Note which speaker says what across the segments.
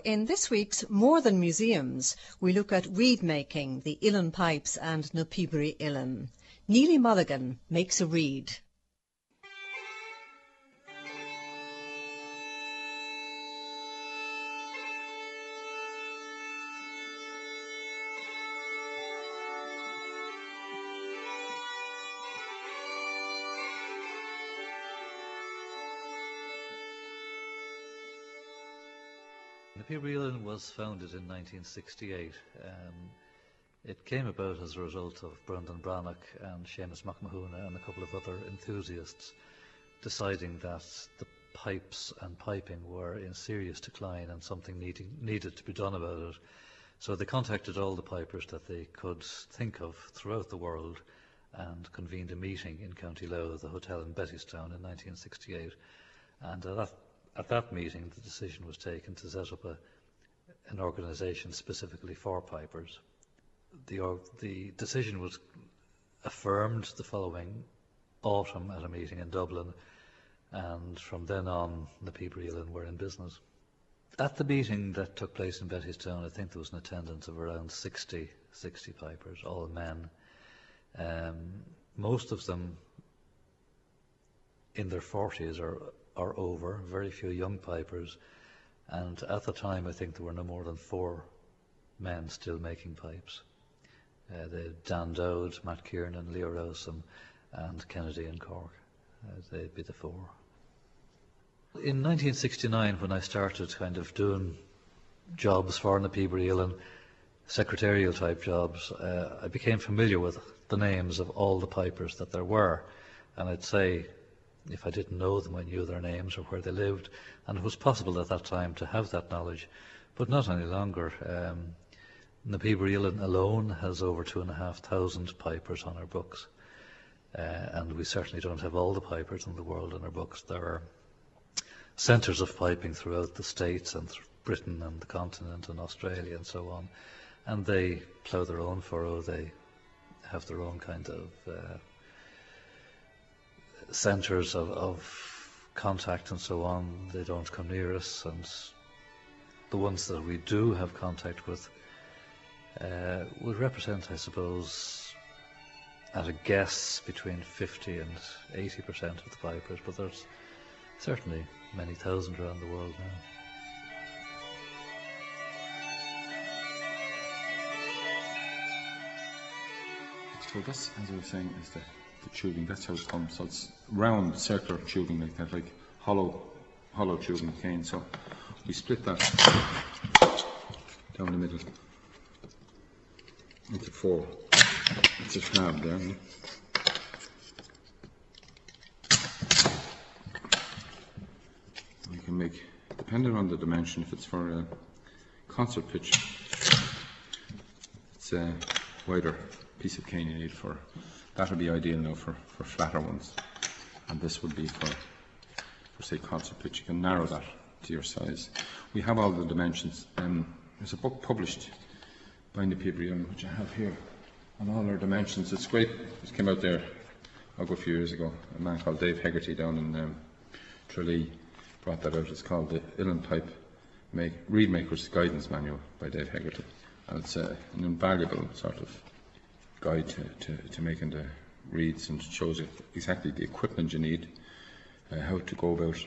Speaker 1: in this week's More Than Museums, we look at reed making, the Uilleann pipes and na Pibri Uilleann. Neely Mulligan makes a reed.
Speaker 2: Na Pibri Uilleann was founded in 1968. It came about as a result of Brendan Brannock and Seamus McMahon and a couple of other enthusiasts deciding that the pipes and piping were in serious decline and something needed to be done about it. So they contacted all the pipers that they could think of throughout the world and convened a meeting in County Louth, the hotel in Bettystown, in 1968. And at that meeting, the decision was taken to set up an organisation specifically for pipers. The decision was affirmed the following autumn at a meeting in Dublin, and from then on, the Pibri Uilleann were in business. At the meeting that took place in Bettystown, I think there was an attendance of around 60 pipers, all men. Most of them in their 40s or over, very few young pipers, and at the time I think there were no more than 4 men still making pipes. Dan Dowd, Matt Kiernan, Leo Rowsome and Kennedy and Cork. They'd be the 4. In 1969, when I started kind of doing jobs for na Pibri Uilleann, secretarial type jobs, I became familiar with the names of all the pipers that there were, and I'd say if I didn't know them, I knew their names or where they lived, and it was possible at that time to have that knowledge, but not any longer. Na Pibri Uilleann alone has over 2,500 pipers on our books, and we certainly don't have all the pipers in the world on our books. There are centres of piping throughout the States and Britain and the continent and Australia and so on, and they plough their own furrow. They have their own kind of centres of contact and so on. They don't come near us, and the ones that we do have contact with would represent, I suppose, at a guess, between 50 and 80% of the pipers, but there's certainly many thousand around the world now.
Speaker 3: So this, as I was saying, is the tubing. That's how it comes. So it's round, circular tubing like that, like hollow tubing cane. So we split that down the middle into 4. It's a tab there. We can make, depending on the dimension, if it's for a concert pitch, it's a wider piece of cane you need for. That would be ideal now for flatter ones, and this would be for say concert pitch. You can narrow that to your size. We have all the dimensions. There's a book published by na Pibri Uilleann, which I have here, on all our dimensions. It's great. It came out there a few years ago. A man called Dave Hegarty down in Tralee brought that out. It's called the Uilleann Pipe Reed Maker's Guidance Manual by Dave Hegarty, and it's an invaluable sort of guide to making the reeds, and it shows you exactly the equipment you need, how to go about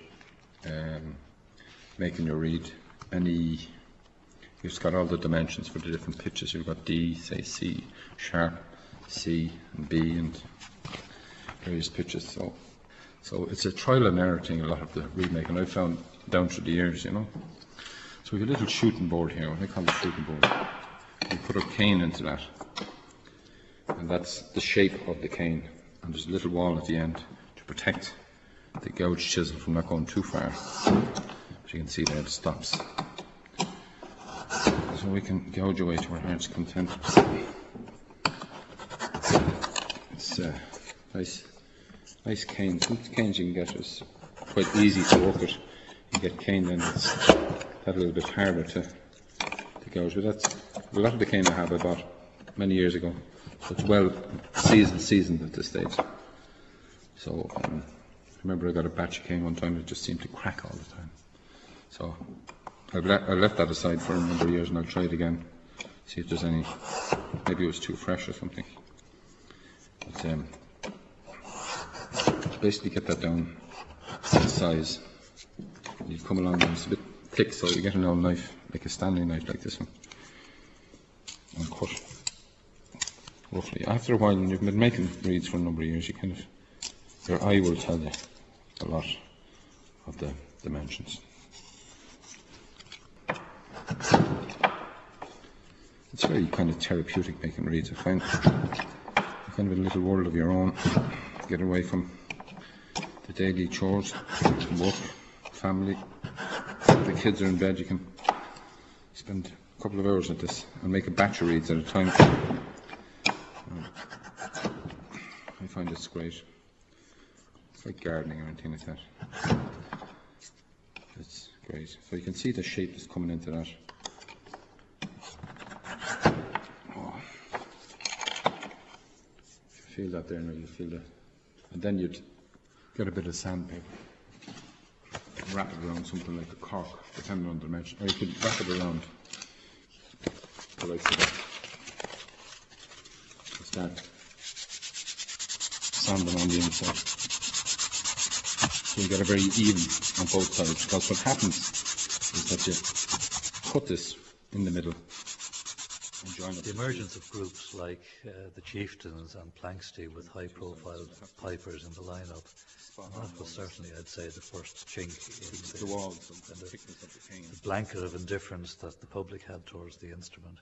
Speaker 3: making your reed. You've got all the dimensions for the different pitches. You've got D, say C, sharp, C, and B, and various pitches. So it's a trial and error thing, a lot of the reed making I've found down through the years, you know. So we have a little shooting board here, what I call the shooting board. We put our cane into that, and that's the shape of the cane, and there's a little wall at the end to protect the gouge chisel from not going too far. As you can see there, it stops. So we can gouge away to our heart's content. It's nice cane. Some canes you can get is quite easy to work with. You get cane, then it's that little bit harder to gouge. But that's a lot of the cane I have I bought many years ago. So it's well seasoned at this stage. So I remember I got a batch of cane one time. It just seemed to crack all the time. So I left that aside for a number of years, and I'll try it again. See if there's any. Maybe it was too fresh or something. But, basically get that down to size. You come along and it's a bit thick, so you get an old knife, like a Stanley knife like this one, and cut roughly. After a while, when you've been making reeds for a number of years, you kind of, your eye will tell you a lot of the dimensions. It's very kind of therapeutic making reeds. I find kind of a little world of your own. Get away from the daily chores, work, family. If the kids are in bed, you can spend a couple of hours at this and make a batch of reeds at a time. I find it's great. It's like gardening or anything like that. It's great. So you can see the shape that's coming into that. Feel that there now, you feel that. And then you'd get a bit of sandpaper, wrap it around something like a cork, depending on the dimension. Or you could wrap it around the likes of that. And start sanding on the inside. So you get a very even on both sides. Because what happens is that you cut this in the middle.
Speaker 2: The emergence of groups like the Chieftains and Planxty with high-profile pipers in the lineup, that was certainly, I'd say, the first chink in
Speaker 3: the walls
Speaker 2: and the blanket of indifference that the public had towards the instrument.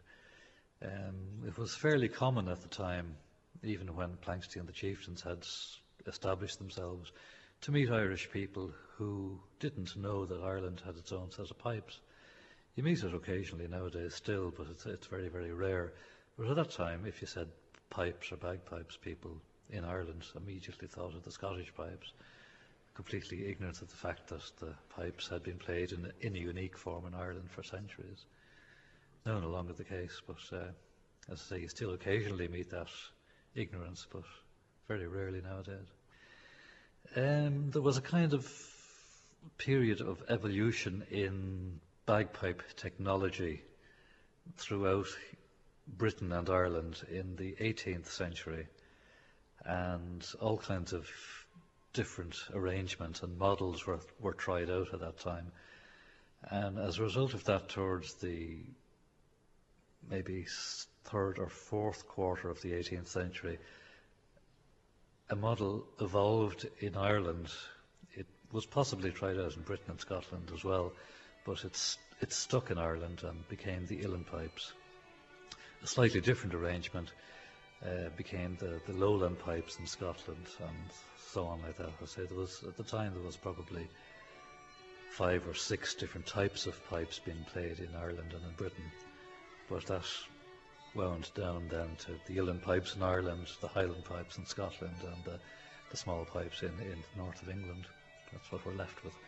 Speaker 2: It was fairly common at the time, even when Planxty and the Chieftains had established themselves, to meet Irish people who didn't know that Ireland had its own set of pipes. You meet it occasionally nowadays still, but it's very, very rare. But at that time, if you said pipes or bagpipes, people in Ireland immediately thought of the Scottish pipes, completely ignorant of the fact that the pipes had been played in a unique form in Ireland for centuries. Now no longer the case, but as I say, you still occasionally meet that ignorance, but very rarely nowadays. There was a kind of period of evolution in bagpipe technology throughout Britain and Ireland in the 18th century, and all kinds of different arrangements and models were tried out at that time. And as a result of that, towards the maybe third or fourth quarter of the 18th century, a model evolved in Ireland. It was possibly tried out in Britain and Scotland as well, but it stuck in Ireland and became the uilleann pipes. A slightly different arrangement became the lowland pipes in Scotland, and so on like that. I say at the time there was probably 5 or 6 different types of pipes being played in Ireland and in Britain, but that wound down then to the uilleann pipes in Ireland, the Highland pipes in Scotland, and the small pipes in the north of England. That's what we're left with.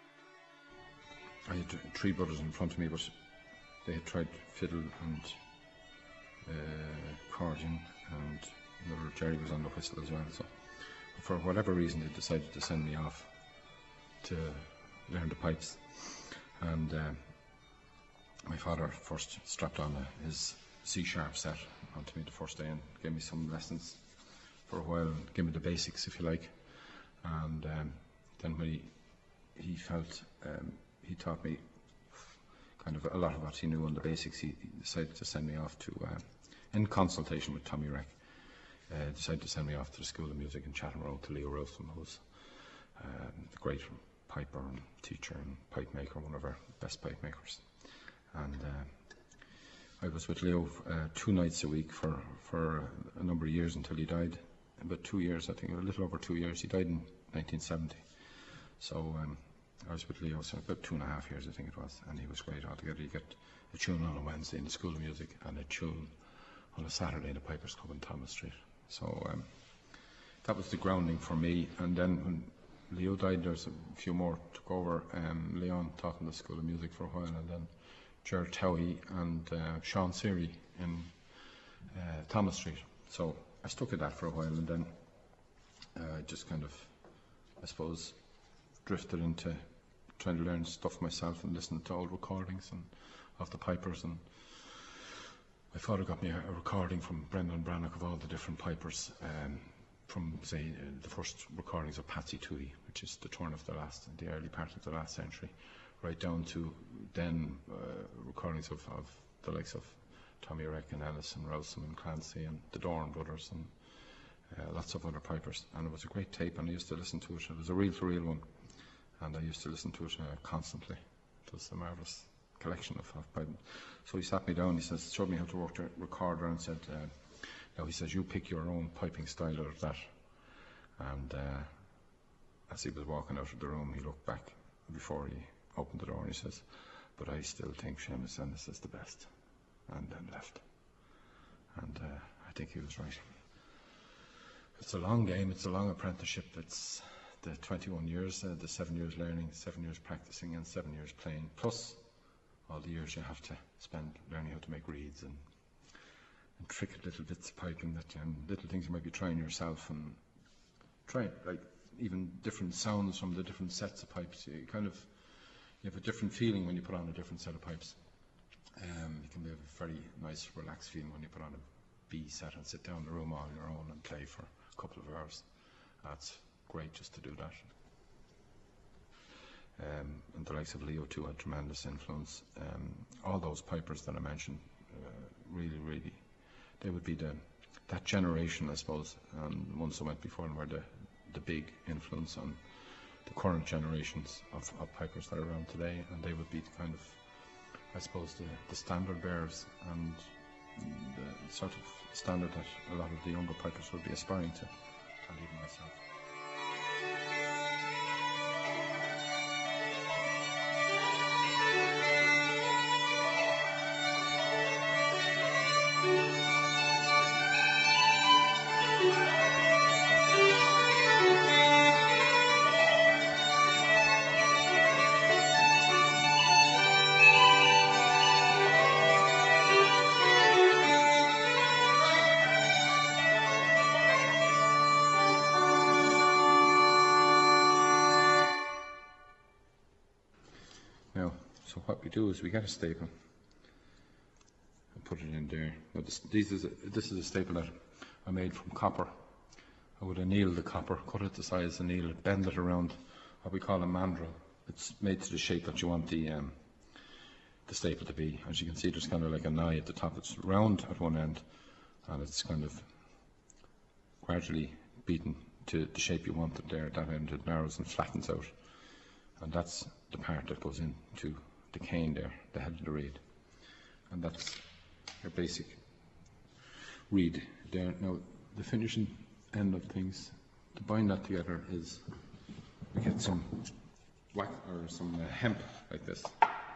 Speaker 3: I had 3 brothers in front of me, but they had tried fiddle and accordion, and another Jerry was on the whistle as well. So, for whatever reason, they decided to send me off to learn the pipes. And my father first strapped on his C-sharp set onto me the first day and gave me some lessons for a while, and gave me the basics, if you like. And then when he felt he taught me kind of a lot of what he knew on the basics, he decided to send me off to, in consultation with Tommy Reck, decided to send me off to the School of Music in Chatham Road to Leo Rowsome, who was a great piper and teacher and pipe maker, one of our best pipe makers. And I was with Leo 2 nights a week for a number of years until he died. About 2 years, I think, a little over 2 years. He died in 1970. So I was with Leo so about 2.5 years, I think it was, and he was great altogether. You get a tune on a Wednesday in the School of Music and a tune on a Saturday in the Pipers Club on Thomas Street. So that was the grounding for me. And then when Leo died, there's a few more took over. Leon taught in the School of Music for a while, and then Gerald Towie and Sean Seary in Thomas Street. So I stuck at that for a while, and then just kind of, I suppose, drifted into trying to learn stuff myself and listening to old recordings and of the pipers. And my father got me a recording from Brendan Brannock of all the different pipers, from, say, the first recordings of Patsy Toohey, which is the early part of the last century, right down to then recordings of the likes of Tommy Reck and Ellis and Rowsome and Clancy and the Doran brothers and lots of other pipers. And it was a great tape, and I used to listen to it. It was a reel-to-reel one, and I used to listen to it constantly. It was a marvellous collection of piping. So he sat me down, showed me how to work the recorder, and said, now he says, you pick your own piping style out of that. And as he was walking out of the room, he looked back before he opened the door, and he says, but I still think Seamus Ennis is the best. And then left. And I think he was right. It's a long game, it's a long apprenticeship. It's the 21 years, the 7 years learning, 7 years practicing, and 7 years playing, plus all the years you have to spend learning how to make reeds and intricate little bits of piping, little things you might be trying yourself, and trying, like, even different sounds from the different sets of pipes. You have a different feeling when you put on a different set of pipes. It can be a very nice, relaxed feeling when you put on a B set and sit down in the room on your own and play for a couple of hours. That's great just to do that. And the likes of Leo too had tremendous influence. All those pipers that I mentioned, really, they would be that generation, I suppose, and the ones that went before them were the big influence on the current generations of pipers that are around today, and they would be the kind of, I suppose, the standard bearers and the sort of standard that a lot of the younger pipers would be aspiring to, and even myself. So what we do is we get a staple and put it in there. Now this is a staple that I made from copper. I would anneal the copper, cut it to size, anneal it, bend it around what we call a mandrel. It's made to the shape that you want the staple to be. As you can see, there's kind of like an eye at the top. It's round at one end, and it's kind of gradually beaten to the shape you want it there. At that end it narrows and flattens out, and that's the part that goes into the cane there, the head of the reed, and that's your basic reed there. Now the finishing end of things, to bind that together, is we get some wax or some hemp like this,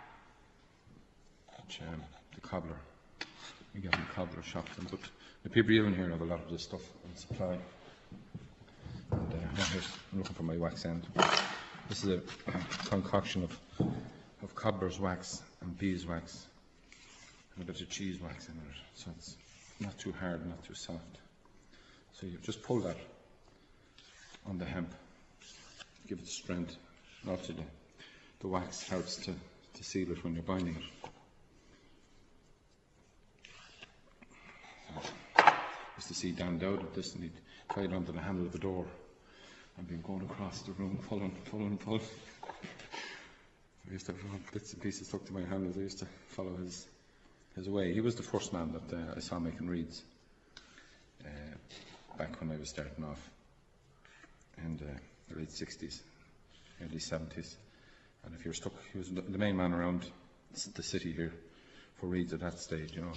Speaker 3: which the cobbler, we get in cobbler shops, but the people even here have a lot of this stuff in supply. And I'm looking for my wax end. This is a concoction of cobbler's wax and beeswax and a bit of cheese wax in it, so it's not too hard, not too soft. So you just pull that on the hemp, give it strength. And also the wax helps to seal it when you're binding it. Used to see Dan Dowd at this, and he'd tie it onto the handle of the door and been going across the room, pulling. I used to have bits and pieces stuck to my hand as I used to follow his way. He was the first man that I saw making reeds back when I was starting off in the late 60s, early 70s. And if you're stuck, he was the main man around the city here for reeds at that stage, you know.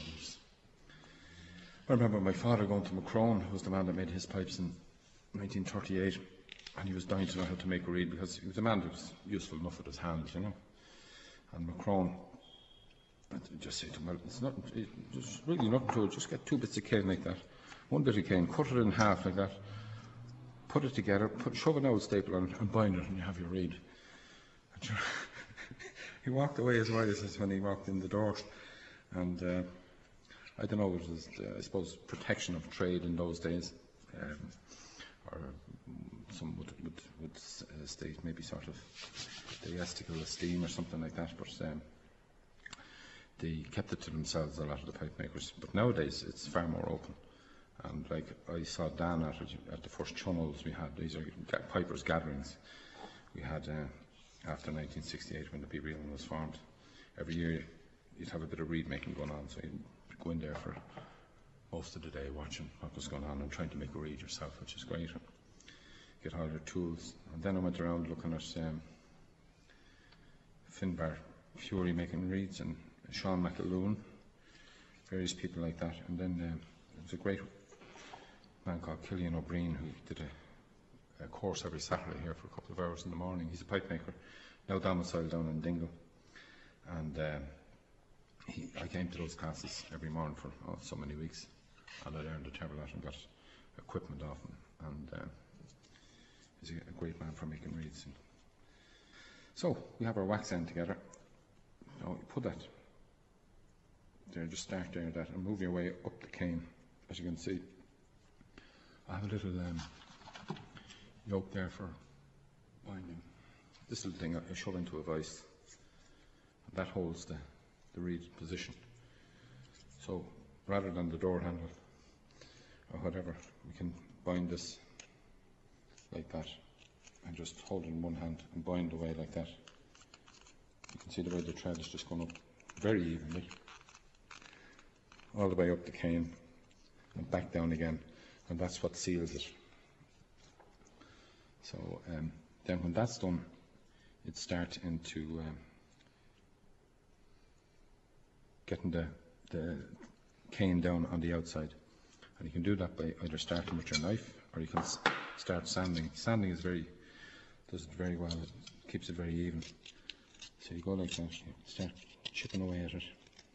Speaker 3: I remember my father going to Macrone, who was the man that made his pipes in 1938, and he was dying to know how to make a reed because he was a man that was useful enough with his hands, you know. And Macrone, I'd just say to him, well, there's really nothing to it, just get 2 bits of cane like that, 1 bit of cane, cut it in half like that, put it together, shove an old staple on it and bind it, and you have your reed. And he walked away as wise as when he walked in the door. And I don't know, it was, I suppose, protection of trade in those days, or some would state maybe sort of deistical esteem or something like that, but they kept it to themselves, a lot of the pipe makers. But nowadays it's far more open. And like I saw Dan at the first chunnels we had, these are pipers' gatherings we had after 1968 when the Peoria Uillinn was formed. Every year you'd have a bit of reed making going on, so you'd go in there for most of the day watching what was going on and trying to make a reed yourself, which is great. Get all your tools. And then I went around looking at Finbar Fury making reeds and Sean McAloon, various people like that. And then there was a great man called Killian O'Brien who did a course every Saturday here for a couple of hours in the morning. He's a pipe maker, now domiciled down in Dingle. And I came to those classes every morning for so many weeks, and I learned a terrible lot and got equipment off him. And he's a great man for making reeds. So we have our wax end together. Now you put that there, just start there that, and move your way up the cane. As you can see, I have a little yoke there for binding. This little thing I shove into a vice. That holds the reed position. So rather than the door handle or whatever, we can bind this like that and just hold it in one hand and bind away like that. You can see the way the thread is just going up very evenly all the way up the cane and back down again, and that's what seals it. So then when that's done, it starts into getting the cane down on the outside, and you can do that by either starting with your knife or you can start sanding. Sanding does it very well. It keeps it very even. So you go like that, you start chipping away at it.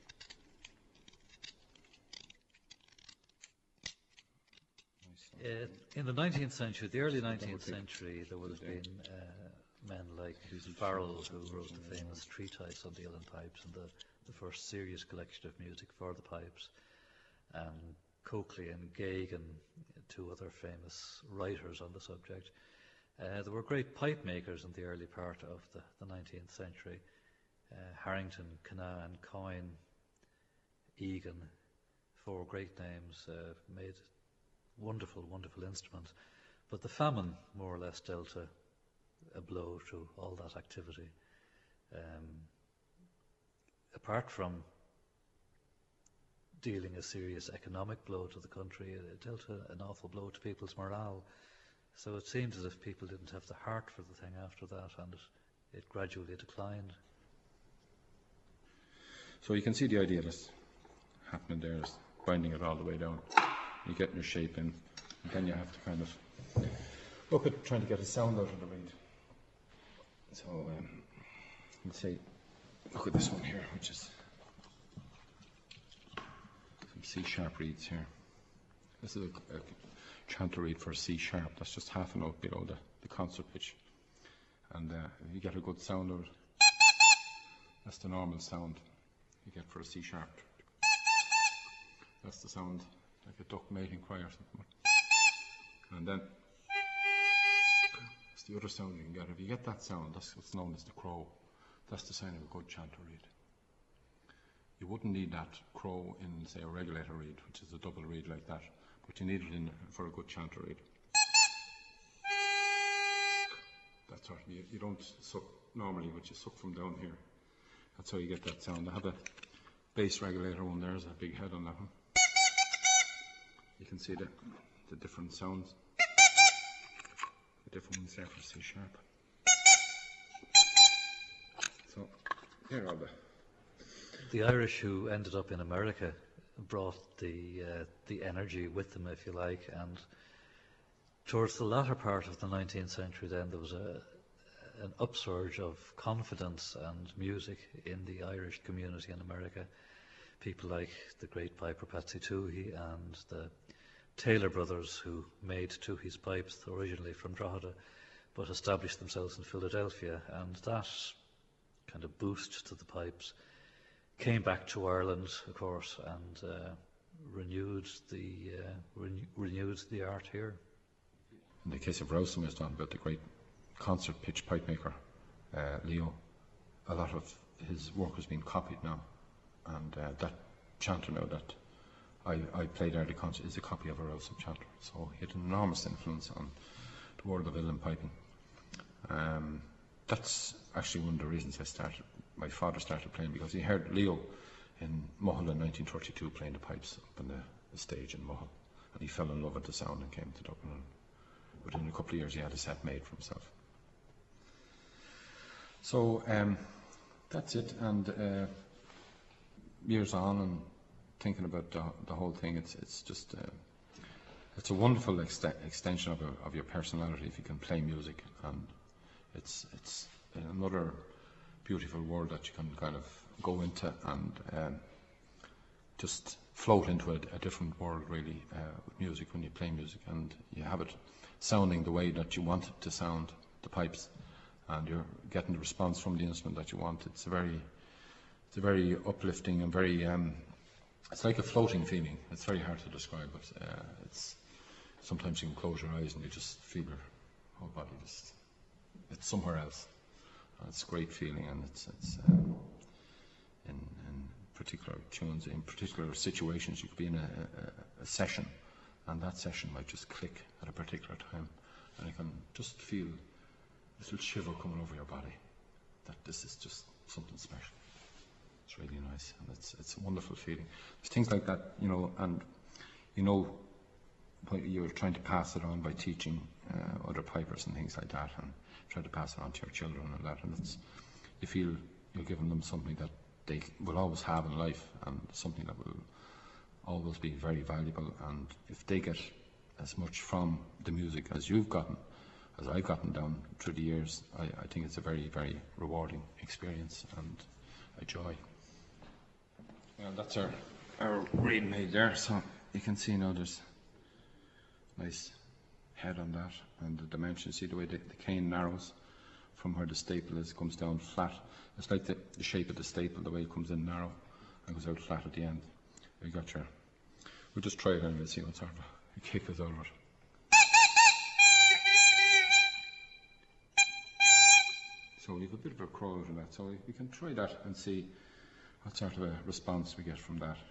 Speaker 2: In the 19th century, the early 19th century, there would have been men like Farrell, who wrote the famous treatise on the uilleann pipes and the first serious collection of music for the pipes, and Coakley and Geoghegan, two other famous writers on the subject. There were great pipe makers in the early part of the 19th century. Harrington, Canaan, Coyne, Egan, four great names, made wonderful, wonderful instruments. But the famine more or less dealt a blow to all that activity. Apart from dealing a serious economic blow to the country, it dealt an awful blow to people's morale. So it seemed as if people didn't have the heart for the thing after that, and it gradually declined.
Speaker 3: So you can see the idea that's happening there is binding it all the way down. You get your shape in, and then you have to kind of look at trying to get a sound out of the reed. So let's say, look at this one here, which is some C-sharp reeds here. This is a chanter reed for C-sharp. That's just half a note below the concert pitch. And if you get a good sound out of it, that's the normal sound you get for a C-sharp. That's the sound, like a duck mating cry or something. And then it's the other sound you can get. If you get that sound, that's what's known as the crow. That's the sign of a good chanter reed. You wouldn't need that crow in, say, a regulator reed, which is a double reed like that, but you need it in for a good chanter reed. That's right. You don't suck normally, but you suck from down here. That's how you get that sound. I have a bass regulator one there. There's a big head on that one. You can see the different sounds. The different ones there for C sharp. So here are
Speaker 2: the Irish who ended up in America brought the energy with them, if you like, and towards the latter part of the 19th century then there was an upsurge of confidence and music in the Irish community in America. People like the great piper Patsy Toohey and the Taylor brothers, who made Toohey's pipes originally from Drogheda but established themselves in Philadelphia, and that kind of boost to the pipes came back to Ireland, of course, and renewed the art here.
Speaker 3: In the case of Rowson, we was talking about the great concert pitch pipe maker, Leo. A lot of his work has been copied now, and that chanter now that I played early concert is a copy of a Rowson chanter. So he had an enormous influence on the world of uilleann piping. That's actually one of the reasons my father started playing, because he heard Leo in Mohill in 1932 playing the pipes up on the stage in Mohill, and he fell in love with the sound and came to Dublin, and within a couple of years he had a set made for himself. So that's it, and years on and thinking about the whole thing, it's just it's a wonderful extension of your personality if you can play music, and it's another beautiful world that you can kind of go into and just float into a different world really with music when you play music, and you have it sounding the way that you want it to sound, the pipes, and you're getting the response from the instrument that you want. It's a very uplifting and very it's like a floating feeling. It's very hard to describe, but it's sometimes you can close your eyes and you just feel your whole body it's somewhere else. It's a great feeling, and it's in particular tunes, in particular situations. You could be in a session, and that session might just click at a particular time, and you can just feel a little shiver coming over your body that this is just something special. It's really nice, and it's a wonderful feeling. There's things like that, and you're trying to pass it on by teaching other pipers and things like that, and try to pass it on to your children and that, and you feel you're giving them something that they will always have in life, and something that will always be very valuable. And if they get as much from the music as you've gotten, as I've gotten down through the years, I think it's a very, very rewarding experience and a joy. Well, that's our reed made there, so you can see now there's nice head on that, and the dimensions. See the way the cane narrows from where the staple is, comes down flat. It's like the shape of the staple, the way it comes in narrow and goes out flat at the end. We'll just try it and we'll see what sort of a kick is out of it. So we have a bit of a crow out of that, so we can try that and see what sort of a response we get from that.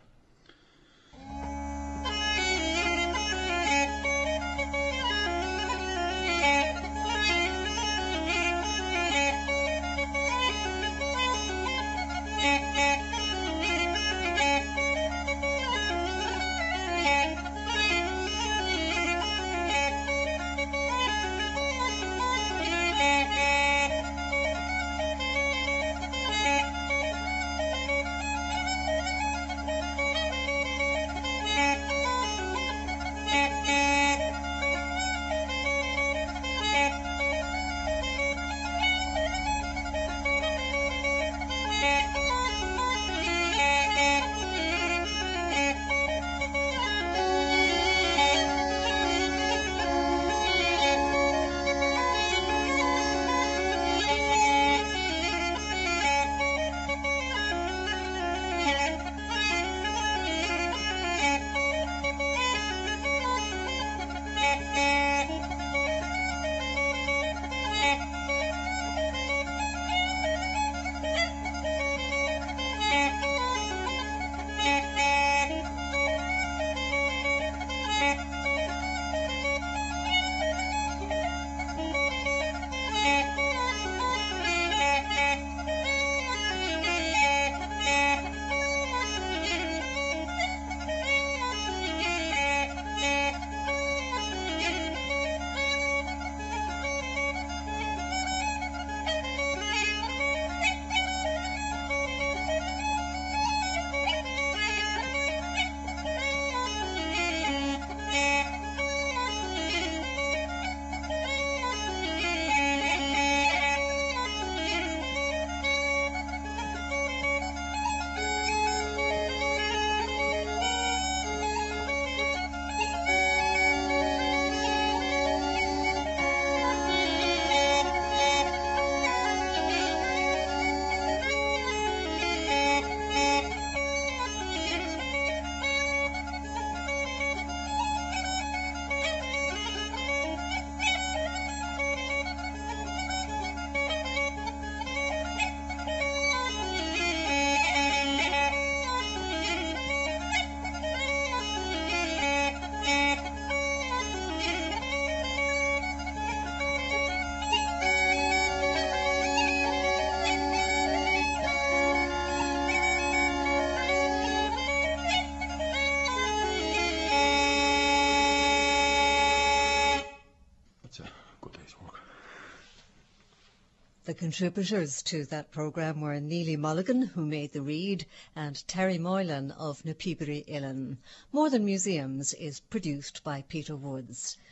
Speaker 1: The contributors to that programme were Neely Mulligan, who made the reed, and Terry Moylan of Na Pibri Uillin. More Than Museums is produced by Peter Woods.